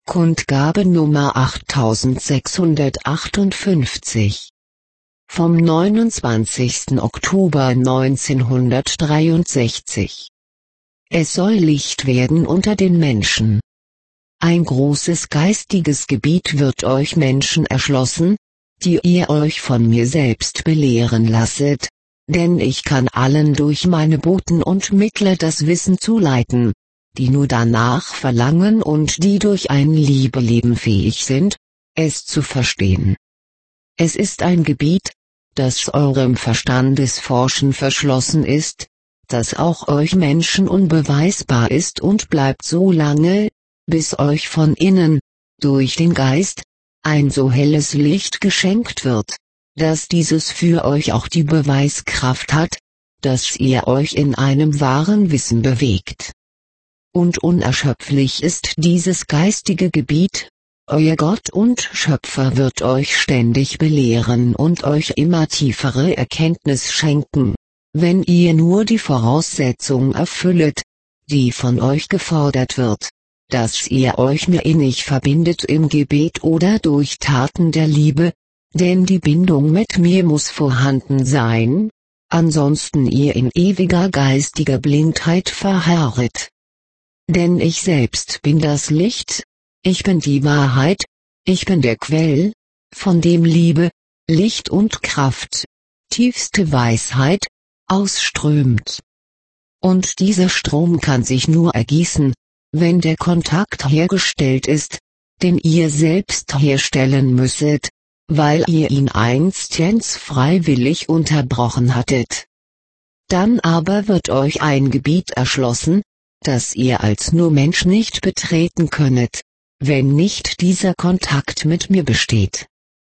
Kundgabe Nummer 8658 vom 29. Oktober 1963. Es soll Licht werden unter den Menschen. Ein großes geistiges Gebiet wird euch Menschen erschlossen, die ihr euch von mir selbst belehren lasset, denn ich kann allen durch meine Boten und Mittler das Wissen zuleiten, die nur danach verlangen und die durch ein Liebeleben fähig sind, es zu verstehen. Es ist ein Gebiet, das eurem Verstandesforschen verschlossen ist, das auch euch Menschen unbeweisbar ist und bleibt so lange, bis euch von innen, durch den Geist, ein so helles Licht geschenkt wird, dass dieses für euch auch die Beweiskraft hat, dass ihr euch in einem wahren Wissen bewegt. Und unerschöpflich ist dieses geistige Gebiet, euer Gott und Schöpfer wird euch ständig belehren und euch immer tiefere Erkenntnis schenken, wenn ihr nur die Voraussetzung erfüllet, die von euch gefordert wird, dass ihr euch mir innig verbindet im Gebet oder durch Taten der Liebe, denn die Bindung mit mir muss vorhanden sein, ansonsten ihr in ewiger geistiger Blindheit verharret. Denn ich selbst bin das Licht, ich bin die Wahrheit, ich bin der Quell, von dem Liebe, Licht und Kraft, tiefste Weisheit, ausströmt. Und dieser Strom kann sich nur ergießen, wenn der Kontakt hergestellt ist, den ihr selbst herstellen müsset, weil ihr ihn einstens freiwillig unterbrochen hattet. Dann aber wird euch ein Gebiet erschlossen, das ihr als nur Mensch nicht betreten könnet, wenn nicht dieser Kontakt mit mir besteht.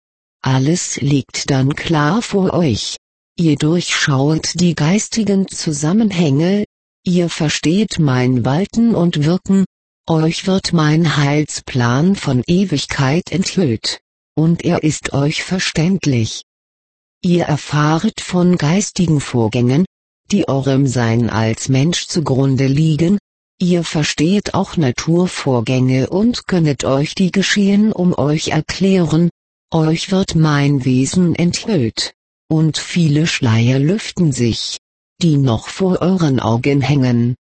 Alles liegt dann klar vor euch, ihr durchschauet die geistigen Zusammenhänge, ihr versteht mein Walten und Wirken, euch wird mein Heilsplan von Ewigkeit enthüllt, und er ist euch verständlich. Ihr erfahret von geistigen Vorgängen, die eurem Sein als Mensch zugrunde liegen, ihr versteht auch Naturvorgänge und könnet euch die geschehen euch erklären, euch wird mein Wesen enthüllt, und viele Schleier lüften sich, die noch vor euren Augen hängen.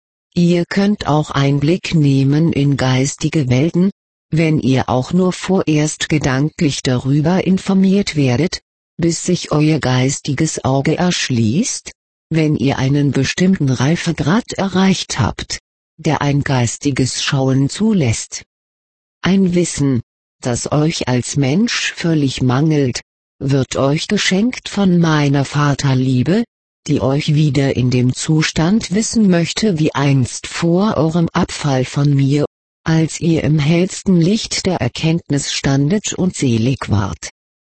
Ihr könnt auch Einblick nehmen in geistige Welten, wenn ihr auch nur vorerst gedanklich darüber informiert werdet, bis sich euer geistiges Auge erschließt, wenn ihr einen bestimmten Reifegrad erreicht habt, der ein geistiges Schauen zulässt. Ein Wissen, das euch als Mensch völlig mangelt, wird euch geschenkt von meiner Vaterliebe, die euch wieder in dem Zustand wissen möchte wie einst vor eurem Abfall von mir, als ihr im hellsten Licht der Erkenntnis standet und selig wart.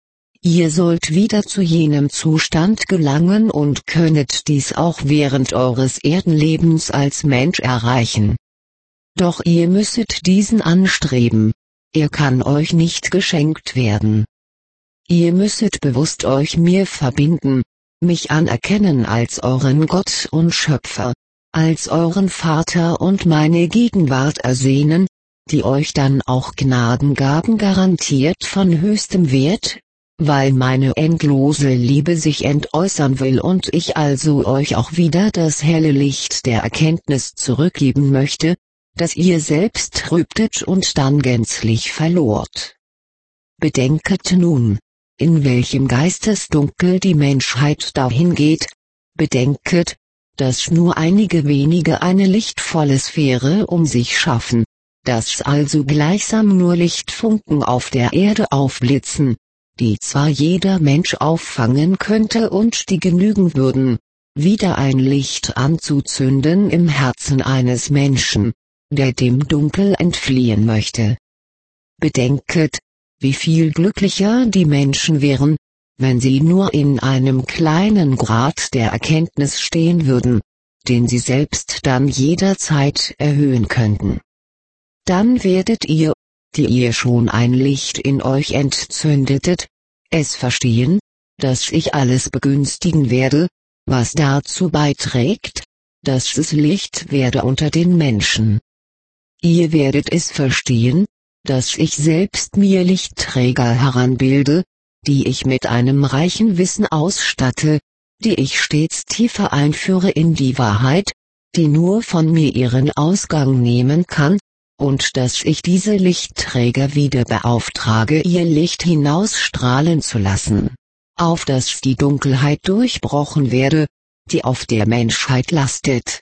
Ihr sollt wieder zu jenem Zustand gelangen und könnet dies auch während eures Erdenlebens als Mensch erreichen. Doch ihr müsset diesen anstreben, er kann euch nicht geschenkt werden. Ihr müsset bewusst euch mir verbinden, mich anerkennen als euren Gott und Schöpfer, als euren Vater und meine Gegenwart ersehnen, die euch dann auch Gnadengaben garantiert von höchstem Wert, weil meine endlose Liebe sich entäußern will und ich also euch auch wieder das helle Licht der Erkenntnis zurückgeben möchte, das ihr selbst trübtet und dann gänzlich verlort. Bedenket nun, in welchem Geistesdunkel die Menschheit dahingeht, bedenket, dass nur einige wenige eine lichtvolle Sphäre sich schaffen, dass also gleichsam nur Lichtfunken auf der Erde aufblitzen, die zwar jeder Mensch auffangen könnte und die genügen würden, wieder ein Licht anzuzünden im Herzen eines Menschen, der dem Dunkel entfliehen möchte. Bedenket, wie viel glücklicher die Menschen wären, wenn sie nur in einem kleinen Grad der Erkenntnis stehen würden, den sie selbst dann jederzeit erhöhen könnten. Dann werdet ihr, die ihr schon ein Licht in euch entzündetet, es verstehen, dass ich alles begünstigen werde, was dazu beiträgt, dass es Licht werde unter den Menschen. Ihr werdet es verstehen, dass ich selbst mir Lichtträger heranbilde, die ich mit einem reichen Wissen ausstatte, die ich stets tiefer einführe in die Wahrheit, die nur von mir ihren Ausgang nehmen kann, und dass ich diese Lichtträger wieder beauftrage, ihr Licht hinausstrahlen zu lassen, auf dass die Dunkelheit durchbrochen werde, die auf der Menschheit lastet.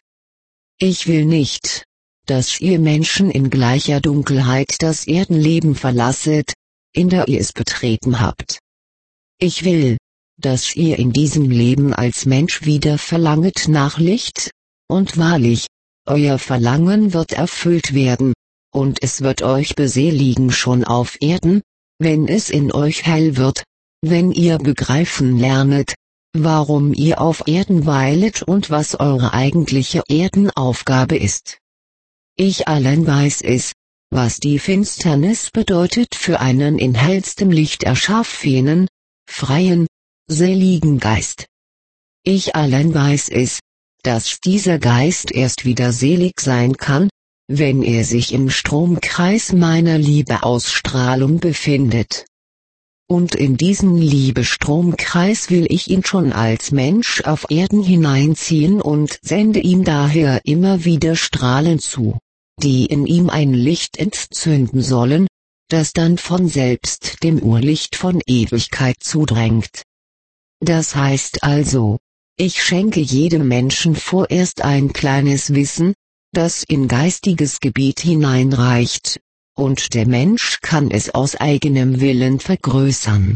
Ich will nicht, dass ihr Menschen in gleicher Dunkelheit das Erdenleben verlasset, in der ihr es betreten habt. Ich will, dass ihr in diesem Leben als Mensch wieder verlanget nach Licht, und wahrlich, euer Verlangen wird erfüllt werden, und es wird euch beseligen schon auf Erden, wenn es in euch hell wird, wenn ihr begreifen lernet, warum ihr auf Erden weilet und was eure eigentliche Erdenaufgabe ist. Ich allein weiß es, was die Finsternis bedeutet für einen in hellstem Licht erschaffenen, freien, seligen Geist. Ich allein weiß es, dass dieser Geist erst wieder selig sein kann, wenn er sich im Stromkreis meiner Liebeausstrahlung befindet. Und in diesen Liebestromkreis will ich ihn schon als Mensch auf Erden hineinziehen und sende ihm daher immer wieder Strahlen zu, die in ihm ein Licht entzünden sollen, das dann von selbst dem Urlicht von Ewigkeit zudrängt. Das heißt also, ich schenke jedem Menschen vorerst ein kleines Wissen, das in geistiges Gebiet hineinreicht, und der Mensch kann es aus eigenem Willen vergrößern.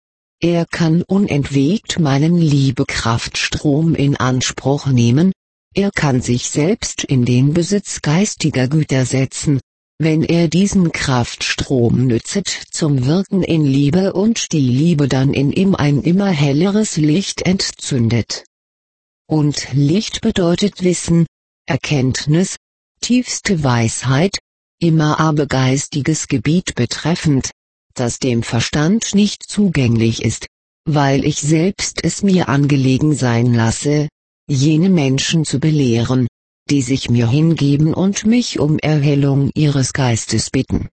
Er kann unentwegt meinen Liebekraftstrom in Anspruch nehmen, er kann sich selbst in den Besitz geistiger Güter setzen, wenn er diesen Kraftstrom nützet zum Wirken in Liebe und die Liebe dann in ihm ein immer helleres Licht entzündet. Und Licht bedeutet Wissen, Erkenntnis, tiefste Weisheit, immer aber geistiges Gebiet betreffend, das dem Verstand nicht zugänglich ist, weil ich selbst es mir angelegen sein lasse, jene Menschen zu belehren, die sich mir hingeben und mich um Erhellung ihres Geistes bitten.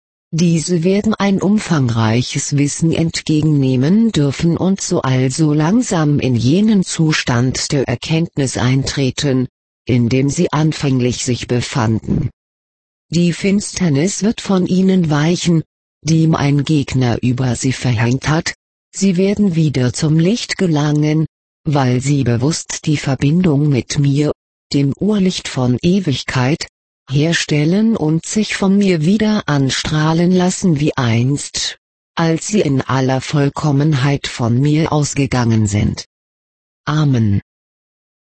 Diese werden ein umfangreiches Wissen entgegennehmen dürfen und so also langsam in jenen Zustand der Erkenntnis eintreten, in dem sie anfänglich sich befanden. Die Finsternis wird von ihnen weichen, die mein Gegner über sie verhängt hat, sie werden wieder zum Licht gelangen, weil sie bewusst die Verbindung mit mir, dem Urlicht von Ewigkeit, herstellen und sich von mir wieder anstrahlen lassen wie einst, als sie in aller Vollkommenheit von mir ausgegangen sind. Amen.